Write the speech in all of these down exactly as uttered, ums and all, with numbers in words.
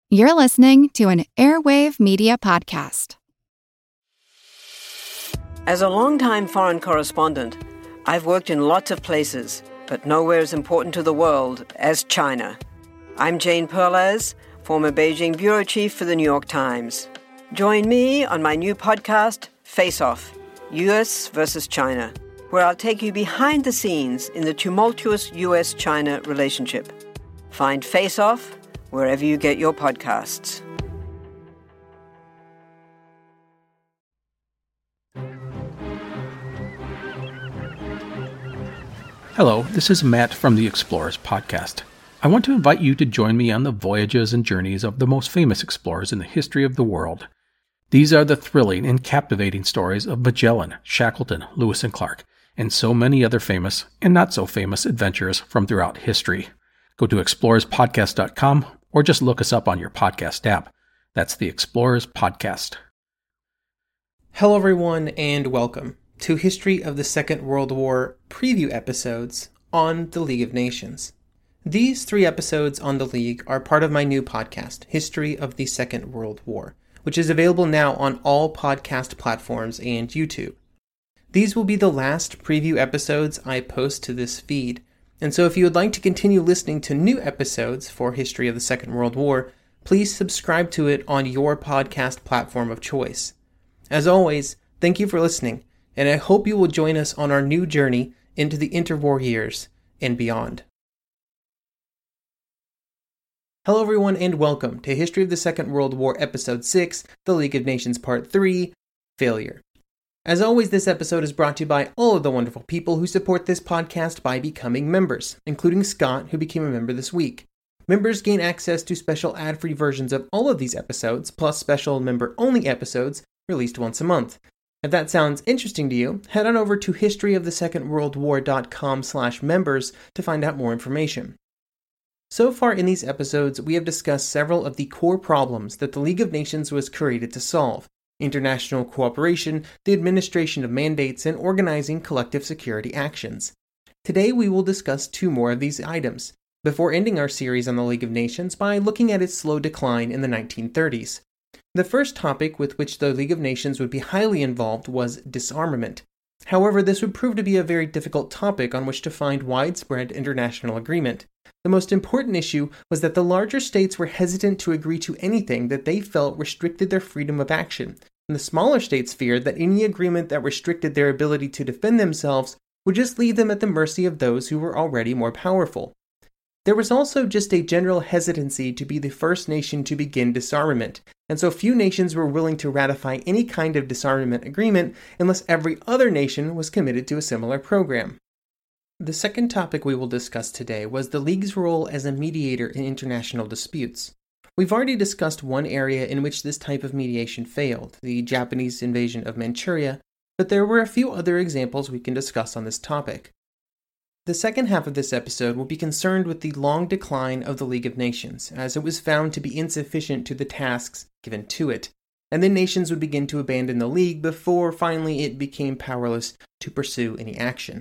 You're listening to an Airwave Media Podcast. As a longtime foreign correspondent, I've worked in lots of places, but nowhere as important to the world as China. I'm Jane Perlez, former Beijing bureau chief for the New York Times. Join me on my new podcast, Face Off, U S versus China, where I'll take you behind the scenes in the tumultuous U S China relationship. Find Face Off wherever you get your podcasts. Hello, this is Matt from the Explorers Podcast. I want to invite you to join me on the voyages and journeys of the most famous explorers in the history of the world. These are the thrilling and captivating stories of Magellan, Shackleton, Lewis and Clark, and so many other famous and not so famous adventurers from throughout history. Go to explorers podcast dot com or just look us up on your podcast app. That's the Explorers Podcast. Hello everyone and welcome to History of the Second World War preview episodes on the League of Nations. These three episodes on the League are part of my new podcast, History of the Second World War, which is available now on all podcast platforms and YouTube. These will be the last preview episodes I post to this feed, and so if you would like to continue listening to new episodes for History of the Second World War, please subscribe to it on your podcast platform of choice. As always, thank you for listening, and I hope you will join us on our new journey into the interwar years and beyond. Hello everyone and welcome to History of the Second World War Episode six, The League of Nations Part three, Failure. As always, this episode is brought to you by all of the wonderful people who support this podcast by becoming members, including Scott, who became a member this week. Members gain access to special ad-free versions of all of these episodes, plus special member-only episodes released once a month. If that sounds interesting to you, head on over to history of the second world war dot com slash members to find out more information. So far in these episodes, we have discussed several of the core problems that the League of Nations was created to solve: international cooperation, the administration of mandates, and organizing collective security actions. Today we will discuss two more of these items, before ending our series on the League of Nations by looking at its slow decline in the nineteen thirties. The first topic with which the League of Nations would be highly involved was disarmament. However, this would prove to be a very difficult topic on which to find widespread international agreement. The most important issue was that the larger states were hesitant to agree to anything that they felt restricted their freedom of action, and the smaller states feared that any agreement that restricted their ability to defend themselves would just leave them at the mercy of those who were already more powerful. There was also just a general hesitancy to be the first nation to begin disarmament, and so few nations were willing to ratify any kind of disarmament agreement unless every other nation was committed to a similar program. The second topic we will discuss today was the League's role as a mediator in international disputes. We've already discussed one area in which this type of mediation failed, the Japanese invasion of Manchuria, but there were a few other examples we can discuss on this topic. The second half of this episode will be concerned with the long decline of the League of Nations, as it was found to be insufficient to the tasks given to it, and then nations would begin to abandon the League before finally it became powerless to pursue any action.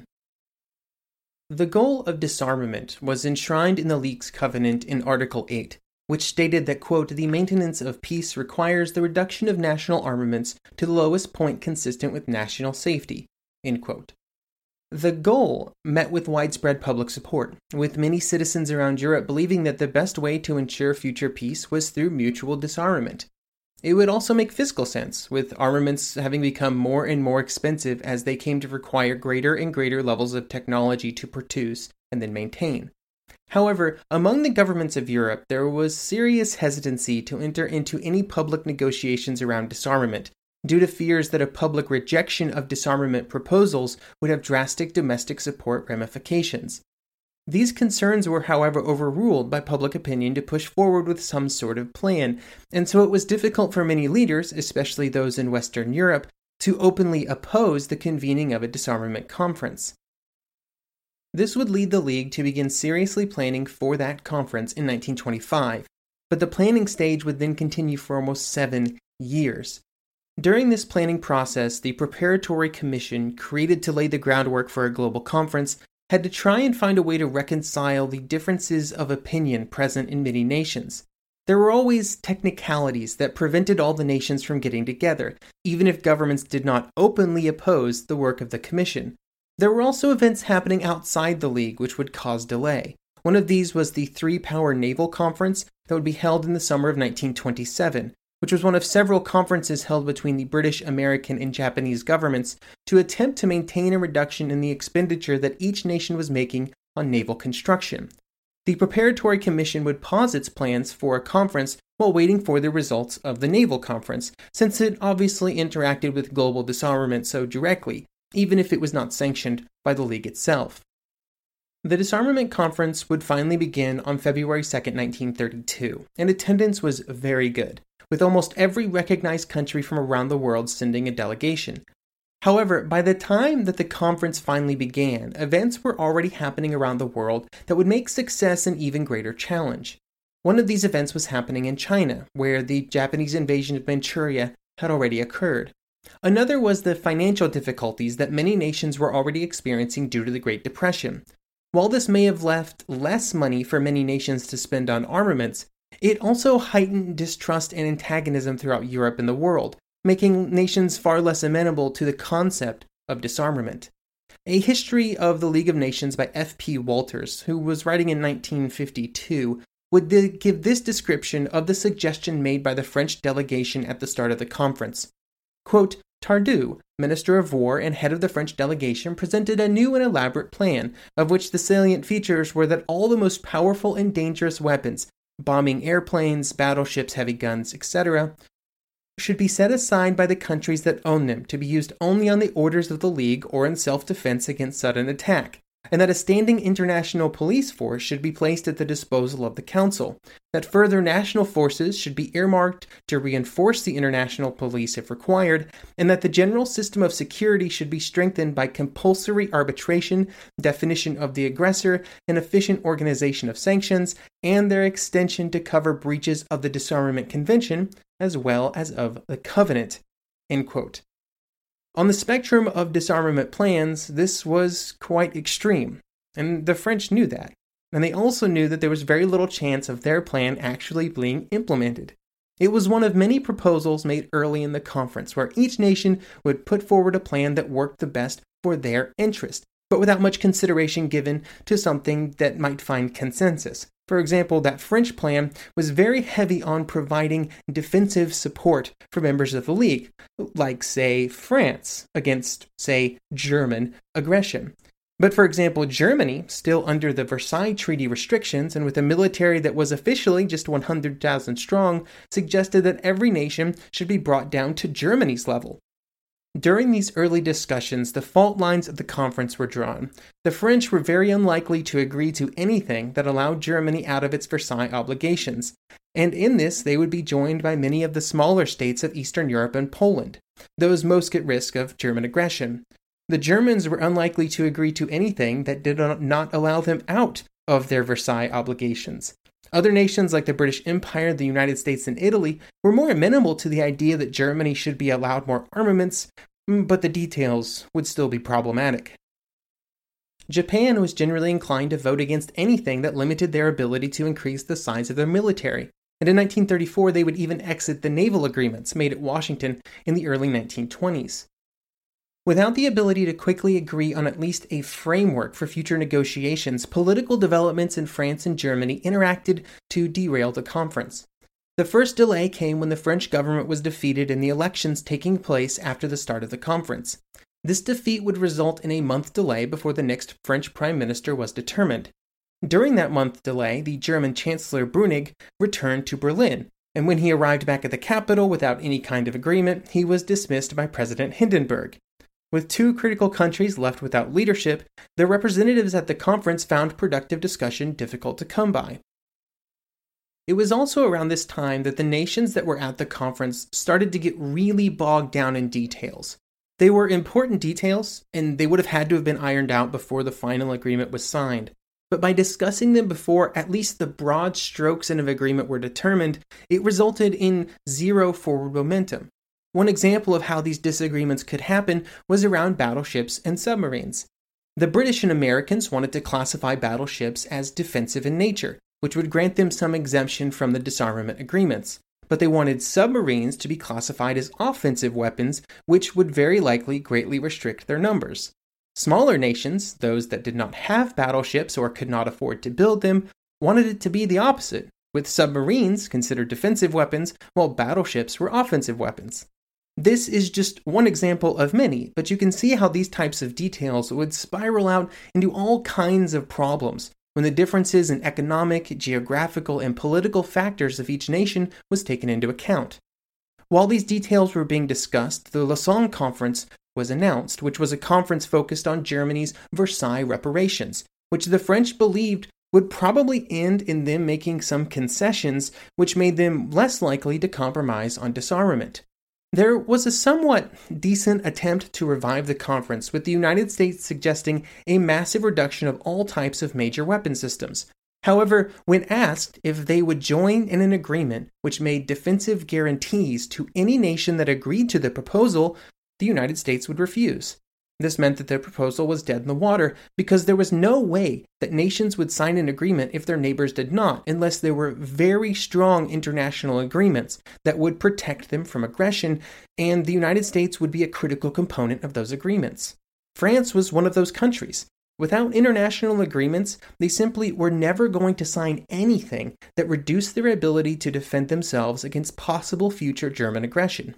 The goal of disarmament was enshrined in the League's covenant in Article eight, which stated that, quote, the maintenance of peace requires the reduction of national armaments to the lowest point consistent with national safety, end quote. The goal met with widespread public support, with many citizens around Europe believing that the best way to ensure future peace was through mutual disarmament. It would also make fiscal sense, with armaments having become more and more expensive as they came to require greater and greater levels of technology to produce and then maintain. However, among the governments of Europe, there was serious hesitancy to enter into any public negotiations around disarmament, due to fears that a public rejection of disarmament proposals would have drastic domestic support ramifications. These concerns were, however, overruled by public opinion to push forward with some sort of plan, and so it was difficult for many leaders, especially those in Western Europe, to openly oppose the convening of a disarmament conference. This would lead the League to begin seriously planning for that conference in nineteen twenty-five, but the planning stage would then continue for almost seven years. During this planning process, the Preparatory Commission, created to lay the groundwork for a global conference, had to try and find a way to reconcile the differences of opinion present in many nations. There were always technicalities that prevented all the nations from getting together, even if governments did not openly oppose the work of the Commission. There were also events happening outside the League which would cause delay. One of these was the Three-Power Naval Conference that would be held in the summer of nineteen twenty-seven, which was one of several conferences held between the British, American, and Japanese governments to attempt to maintain a reduction in the expenditure that each nation was making on naval construction. The Preparatory Commission would pause its plans for a conference while waiting for the results of the Naval Conference, since it obviously interacted with global disarmament so directly, even if it was not sanctioned by the League itself. The Disarmament Conference would finally begin on February second, nineteen thirty-two, and attendance was very good, with almost every recognized country from around the world sending a delegation. However, by the time that the conference finally began, events were already happening around the world that would make success an even greater challenge. One of these events was happening in China, where the Japanese invasion of Manchuria had already occurred. Another was the financial difficulties that many nations were already experiencing due to the Great Depression. While this may have left less money for many nations to spend on armaments, it also heightened distrust and antagonism throughout Europe and the world, making nations far less amenable to the concept of disarmament. A History of the League of Nations by F P Walters, who was writing in nineteen fifty-two, would th- give this description of the suggestion made by the French delegation at the start of the conference. Quote, Tardieu, Minister of War and head of the French delegation, presented a new and elaborate plan, of which the salient features were that all the most powerful and dangerous weapons, bombing airplanes, battleships, heavy guns, et cetera, should be set aside by the countries that own them to be used only on the orders of the League or in self-defense against sudden attack, and that a standing international police force should be placed at the disposal of the Council, that further national forces should be earmarked to reinforce the international police if required, and that the general system of security should be strengthened by compulsory arbitration, definition of the aggressor, and efficient organization of sanctions, and their extension to cover breaches of the Disarmament Convention, as well as of the Covenant. End quote. On the spectrum of disarmament plans, this was quite extreme, and the French knew that, and they also knew that there was very little chance of their plan actually being implemented. It was one of many proposals made early in the conference, where each nation would put forward a plan that worked the best for their interest, but without much consideration given to something that might find consensus. For example, that French plan was very heavy on providing defensive support for members of the League, like, say, France against, say, German aggression. But for example, Germany, still under the Versailles Treaty restrictions and with a military that was officially just one hundred thousand strong, suggested that every nation should be brought down to Germany's level. During these early discussions, the fault lines of the conference were drawn. The French were very unlikely to agree to anything that allowed Germany out of its Versailles obligations, and in this they would be joined by many of the smaller states of Eastern Europe and Poland, those most at risk of German aggression. The Germans were unlikely to agree to anything that did not allow them out of their Versailles obligations. Other nations like the British Empire, the United States, and Italy were more amenable to the idea that Germany should be allowed more armaments, but the details would still be problematic. Japan was generally inclined to vote against anything that limited their ability to increase the size of their military, and in nineteen thirty-four they would even exit the naval agreements made at Washington in the early nineteen twenties. Without the ability to quickly agree on at least a framework for future negotiations, political developments in France and Germany interacted to derail the conference. The first delay came when the French government was defeated in the elections taking place after the start of the conference. This defeat would result in a month delay before the next French prime minister was determined. During that month delay, the German Chancellor Brüning returned to Berlin, and when he arrived back at the capital without any kind of agreement, he was dismissed by President Hindenburg. With two critical countries left without leadership, the representatives at the conference found productive discussion difficult to come by. It was also around this time that the nations that were at the conference started to get really bogged down in details. They were important details, and they would have had to have been ironed out before the final agreement was signed. But by discussing them before at least the broad strokes of agreement were determined, it resulted in zero forward momentum. One example of how these disagreements could happen was around battleships and submarines. The British and Americans wanted to classify battleships as defensive in nature, which would grant them some exemption from the disarmament agreements. But they wanted submarines to be classified as offensive weapons, which would very likely greatly restrict their numbers. Smaller nations, those that did not have battleships or could not afford to build them, wanted it to be the opposite, with submarines considered defensive weapons, while battleships were offensive weapons. This is just one example of many, but you can see how these types of details would spiral out into all kinds of problems when the differences in economic, geographical, and political factors of each nation was taken into account. While these details were being discussed, the Lausanne Conference was announced, which was a conference focused on Germany's Versailles reparations, which the French believed would probably end in them making some concessions, which made them less likely to compromise on disarmament. There was a somewhat decent attempt to revive the conference, with the United States suggesting a massive reduction of all types of major weapon systems. However, when asked if they would join in an agreement which made defensive guarantees to any nation that agreed to the proposal, the United States would refuse. This meant that their proposal was dead in the water, because there was no way that nations would sign an agreement if their neighbors did not, unless there were very strong international agreements that would protect them from aggression, and the United States would be a critical component of those agreements. France was one of those countries. Without international agreements, they simply were never going to sign anything that reduced their ability to defend themselves against possible future German aggression.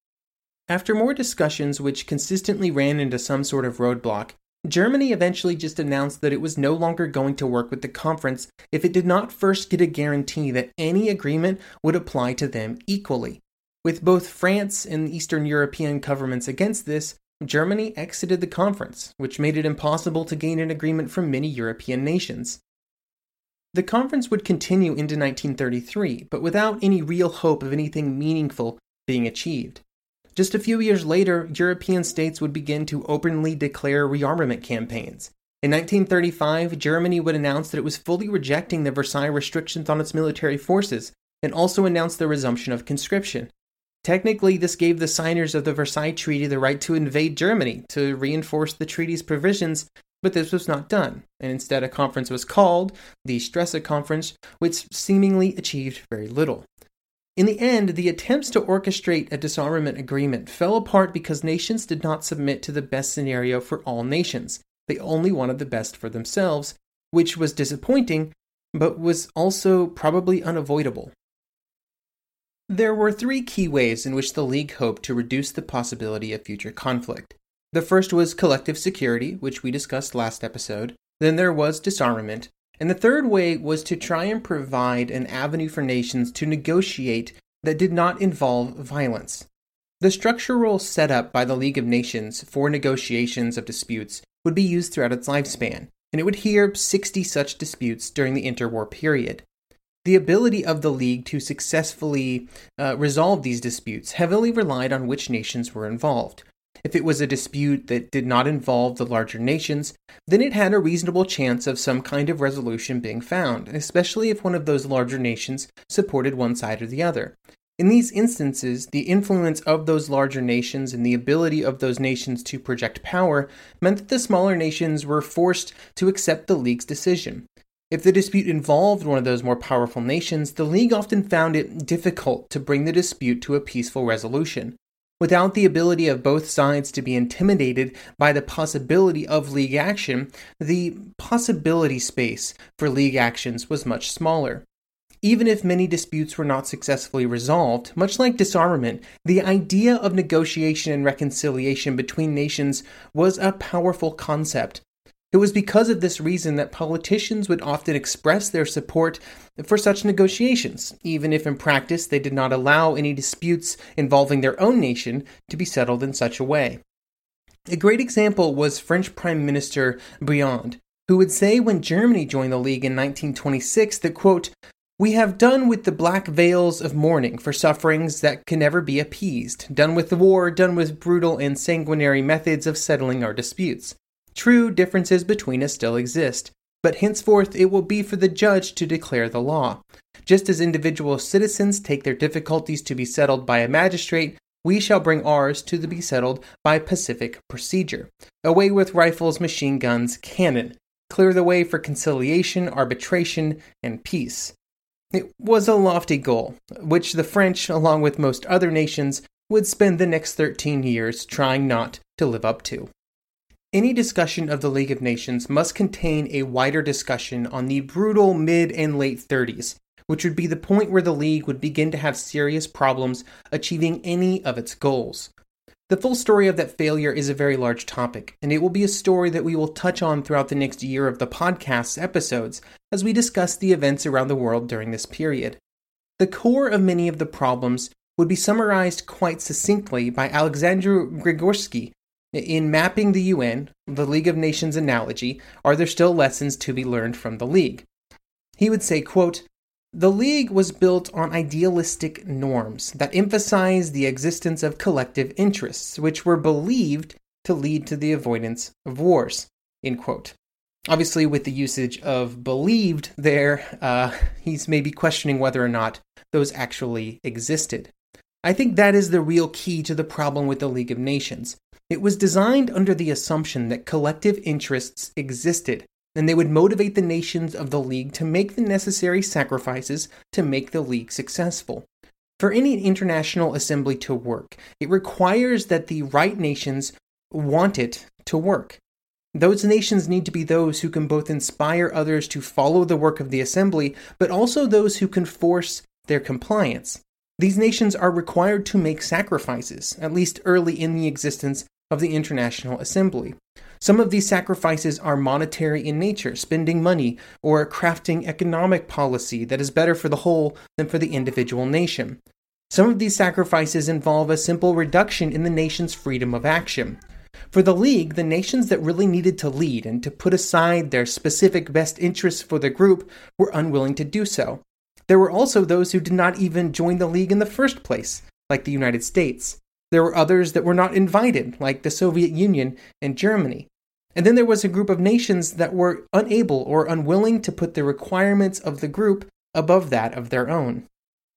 After more discussions which consistently ran into some sort of roadblock, Germany eventually just announced that it was no longer going to work with the conference if it did not first get a guarantee that any agreement would apply to them equally. With both France and Eastern European governments against this, Germany exited the conference, which made it impossible to gain an agreement from many European nations. The conference would continue into nineteen thirty-three, but without any real hope of anything meaningful being achieved. Just a few years later, European states would begin to openly declare rearmament campaigns. In nineteen thirty-five, Germany would announce that it was fully rejecting the Versailles restrictions on its military forces, and also announced the resumption of conscription. Technically, this gave the signers of the Versailles Treaty the right to invade Germany to reinforce the treaty's provisions, but this was not done, and instead a conference was called, the Stresa Conference, which seemingly achieved very little. In the end, the attempts to orchestrate a disarmament agreement fell apart because nations did not submit to the best scenario for all nations. They only wanted the best for themselves, which was disappointing, but was also probably unavoidable. There were three key ways in which the League hoped to reduce the possibility of future conflict. The first was collective security, which we discussed last episode. Then there was disarmament. And the third way was to try and provide an avenue for nations to negotiate that did not involve violence. The structural setup by the League of Nations for negotiations of disputes would be used throughout its lifespan, and it would hear sixty such disputes during the interwar period. The ability of the League to successfully uh, resolve these disputes heavily relied on which nations were involved. If it was a dispute that did not involve the larger nations, then it had a reasonable chance of some kind of resolution being found, especially if one of those larger nations supported one side or the other. In these instances, the influence of those larger nations and the ability of those nations to project power meant that the smaller nations were forced to accept the League's decision. If the dispute involved one of those more powerful nations, the League often found it difficult to bring the dispute to a peaceful resolution. Without the ability of both sides to be intimidated by the possibility of League action, the possibility space for League actions was much smaller. Even if many disputes were not successfully resolved, much like disarmament, the idea of negotiation and reconciliation between nations was a powerful concept. It was because of this reason that politicians would often express their support for such negotiations, even if in practice they did not allow any disputes involving their own nation to be settled in such a way. A great example was French Prime Minister Briand, who would say when Germany joined the League in nineteen twenty-six that, quote, "We have done with the black veils of mourning for sufferings that can never be appeased, done with the war, done with brutal and sanguinary methods of settling our disputes. True, differences between us still exist, but henceforth it will be for the judge to declare the law. Just as individual citizens take their difficulties to be settled by a magistrate, we shall bring ours to be settled by pacific procedure. Away with rifles, machine guns, cannon. clear the way for conciliation, arbitration, and peace. It was a lofty goal, which the French, along with most other nations, would spend the next thirteen years trying not to live up to. Any discussion of the League of Nations must contain a wider discussion on the brutal mid and late thirties, which would be the point where the League would begin to have serious problems achieving any of its goals. The full story of that failure is a very large topic, and it will be a story that we will touch on throughout the next year of the podcast's episodes as we discuss the events around the world during this period. The core of many of the problems would be summarized quite succinctly by Alexander Grigorsky in Mapping the U N, the League of Nations analogy, Are There Still Lessons to Be Learned from the League? He would say, quote, "The League was built on idealistic norms that emphasized the existence of collective interests, which were believed to lead to the avoidance of wars." End quote. Obviously, with the usage of believed there, uh, he's maybe questioning whether or not those actually existed. I think that is the real key to the problem with the League of Nations. It was designed under the assumption that collective interests existed, and they would motivate the nations of the League to make the necessary sacrifices to make the League successful. For any international assembly to work, it requires that the right nations want it to work. Those nations need to be those who can both inspire others to follow the work of the assembly, but also those who can force their compliance. These nations are required to make sacrifices, at least early in the existence of the International Assembly. Some of these sacrifices are monetary in nature, spending money, or crafting economic policy that is better for the whole than for the individual nation. Some of these sacrifices involve a simple reduction in the nation's freedom of action. For the League, the nations that really needed to lead and to put aside their specific best interests for the group were unwilling to do so. There were also those who did not even join the League in the first place, like the United States. There were others that were not invited, like the Soviet Union and Germany. And then there was a group of nations that were unable or unwilling to put the requirements of the group above that of their own.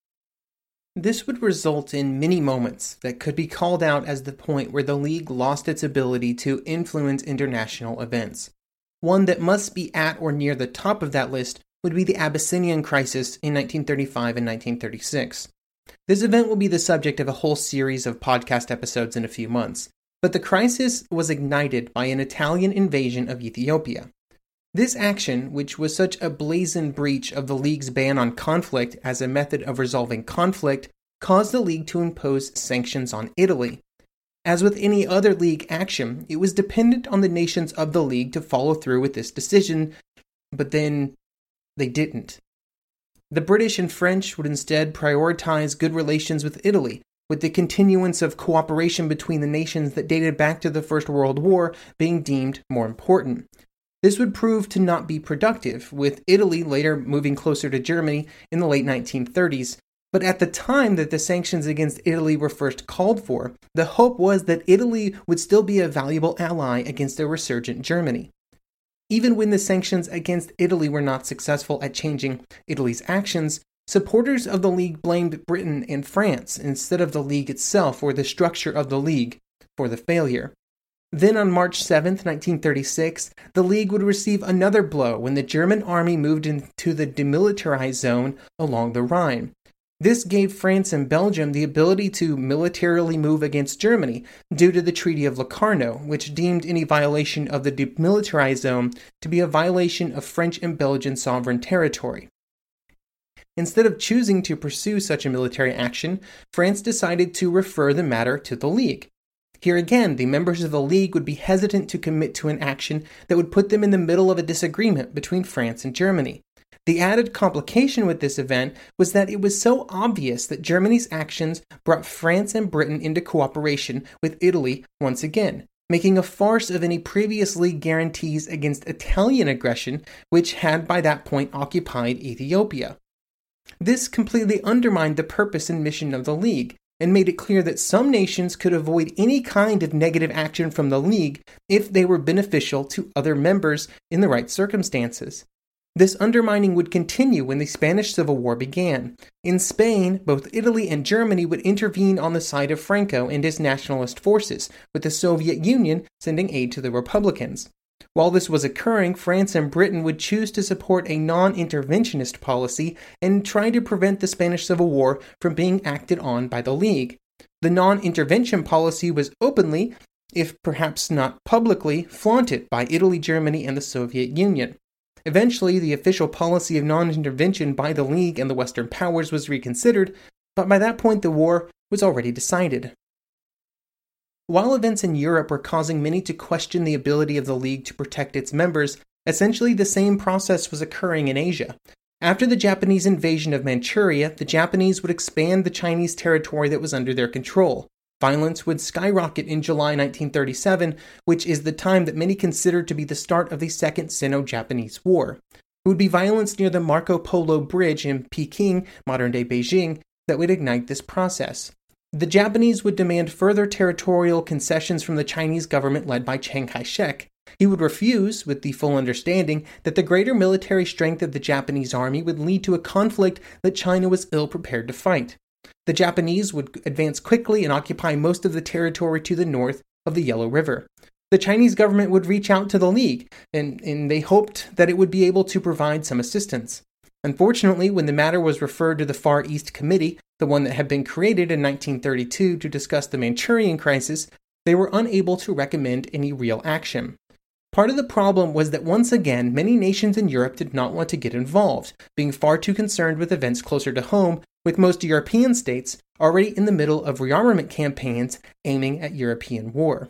This would result in many moments that could be called out as the point where the League lost its ability to influence international events. One that must be at or near the top of that list would be the Abyssinian Crisis in nineteen thirty-five and nineteen thirty-six. This event will be the subject of a whole series of podcast episodes in a few months, but the crisis was ignited by an Italian invasion of Ethiopia. This action, which was such a brazen breach of the League's ban on conflict as a method of resolving conflict, caused the League to impose sanctions on Italy. As with any other League action, it was dependent on the nations of the League to follow through with this decision, but then they didn't. The British and French would instead prioritize good relations with Italy, with the continuance of cooperation between the nations that dated back to the First World War being deemed more important. This would prove to not be productive, with Italy later moving closer to Germany in the late nineteen thirties. But at the time that the sanctions against Italy were first called for, the hope was that Italy would still be a valuable ally against a resurgent Germany. Even when the sanctions against Italy were not successful at changing Italy's actions, supporters of the League blamed Britain and France instead of the League itself or the structure of the League for the failure. Then on March seventh, nineteen thirty-six, the League would receive another blow when the German army moved into the demilitarized zone along the Rhine. This gave France and Belgium the ability to militarily move against Germany due to the Treaty of Locarno, which deemed any violation of the demilitarized zone to be a violation of French and Belgian sovereign territory. Instead of choosing to pursue such a military action, France decided to refer the matter to the League. Here again, the members of the League would be hesitant to commit to an action that would put them in the middle of a disagreement between France and Germany. The added complication with this event was that it was so obvious that Germany's actions brought France and Britain into cooperation with Italy once again, making a farce of any previous League guarantees against Italian aggression, which had by that point occupied Ethiopia. This completely undermined the purpose and mission of the League, and made it clear that some nations could avoid any kind of negative action from the League if they were beneficial to other members in the right circumstances. This undermining would continue when the Spanish Civil War began. In Spain, both Italy and Germany would intervene on the side of Franco and his nationalist forces, with the Soviet Union sending aid to the Republicans. While this was occurring, France and Britain would choose to support a non-interventionist policy and try to prevent the Spanish Civil War from being acted on by the League. The non-intervention policy was openly, if perhaps not publicly, flaunted by Italy, Germany, and the Soviet Union. Eventually, the official policy of non-intervention by the League and the Western powers was reconsidered, but by that point the war was already decided. While events in Europe were causing many to question the ability of the League to protect its members, essentially the same process was occurring in Asia. After the Japanese invasion of Manchuria, the Japanese would expand the Chinese territory that was under their control. Violence would skyrocket in July nineteen thirty-seven, which is the time that many consider to be the start of the Second Sino-Japanese War. It would be violence near the Marco Polo Bridge in Peking, modern-day Beijing, that would ignite this process. The Japanese would demand further territorial concessions from the Chinese government led by Chiang Kai-shek. He would refuse, with the full understanding that the greater military strength of the Japanese army would lead to a conflict that China was ill-prepared to fight. The Japanese would advance quickly and occupy most of the territory to the north of the Yellow River. The Chinese government would reach out to the League, and, and they hoped that it would be able to provide some assistance. Unfortunately, when the matter was referred to the Far East Committee, the one that had been created in nineteen thirty-two to discuss the Manchurian crisis, they were unable to recommend any real action. Part of the problem was that once again, many nations in Europe did not want to get involved, being far too concerned with events closer to home, with most European states already in the middle of rearmament campaigns aiming at European war.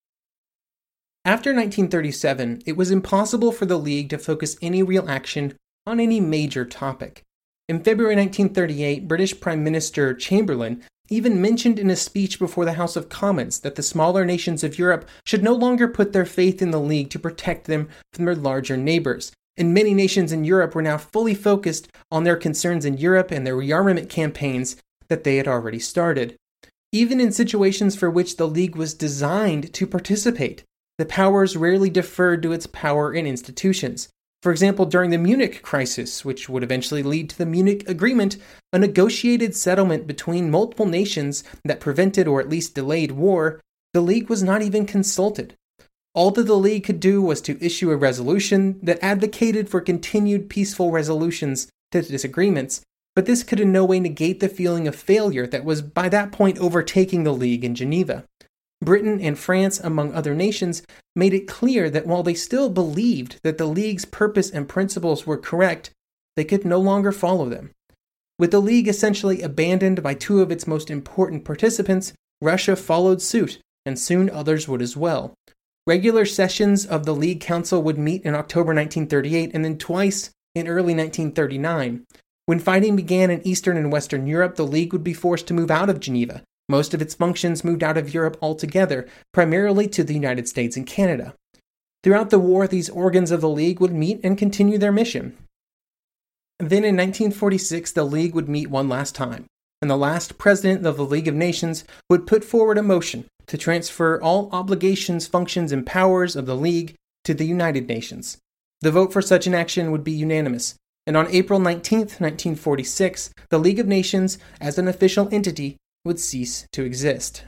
After nineteen thirty-seven, it was impossible for the League to focus any real action on any major topic. In February nineteen thirty-eight, British Prime Minister Chamberlain even mentioned in a speech before the House of Commons that the smaller nations of Europe should no longer put their faith in the League to protect them from their larger neighbors, and many nations in Europe were now fully focused on their concerns in Europe and their rearmament campaigns that they had already started. Even in situations for which the League was designed to participate, the powers rarely deferred to its power and institutions. For example, during the Munich crisis, which would eventually lead to the Munich Agreement, a negotiated settlement between multiple nations that prevented or at least delayed war, the League was not even consulted. All that the League could do was to issue a resolution that advocated for continued peaceful resolutions to disagreements, but this could in no way negate the feeling of failure that was by that point overtaking the League in Geneva. Britain and France, among other nations, made it clear that while they still believed that the League's purpose and principles were correct, they could no longer follow them. With the League essentially abandoned by two of its most important participants, Russia followed suit, and soon others would as well. Regular sessions of the League Council would meet in October nineteen thirty-eight and then twice in early nineteen thirty-nine. When fighting began in Eastern and Western Europe, the League would be forced to move out of Geneva. Most of its functions moved out of Europe altogether, primarily to the United States and Canada. Throughout the war, these organs of the League would meet and continue their mission. Then in nineteen forty-six, the League would meet one last time, and the last president of the League of Nations would put forward a motion to transfer all obligations, functions, and powers of the League to the United Nations. The vote for such an action would be unanimous, and on April nineteenth, nineteen forty-six, the League of Nations, as an official entity, would cease to exist.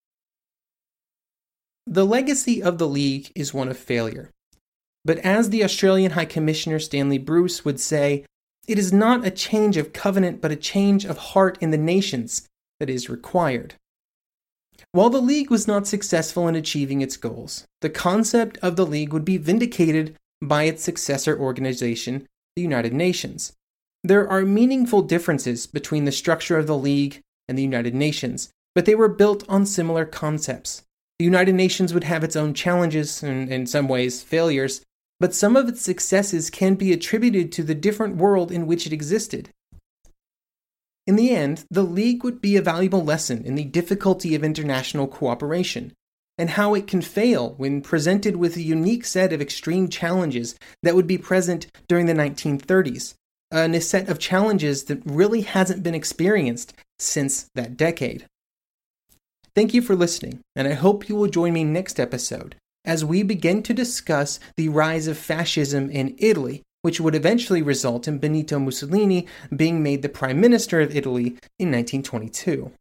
The legacy of the League is one of failure. But as the Australian High Commissioner Stanley Bruce would say, it is not a change of covenant but a change of heart in the nations that is required. While the League was not successful in achieving its goals, the concept of the League would be vindicated by its successor organization, the United Nations. There are meaningful differences between the structure of the League and the United Nations, but they were built on similar concepts. The United Nations would have its own challenges and, in some ways, failures, but some of its successes can be attributed to the different world in which it existed. In the end, the League would be a valuable lesson in the difficulty of international cooperation, and how it can fail when presented with a unique set of extreme challenges that would be present during the nineteen thirties, a set of challenges that really hasn't been experienced since that decade. Thank you for listening, and I hope you will join me next episode as we begin to discuss the rise of fascism in Italy, which would eventually result in Benito Mussolini being made the Prime Minister of Italy in nineteen twenty-two.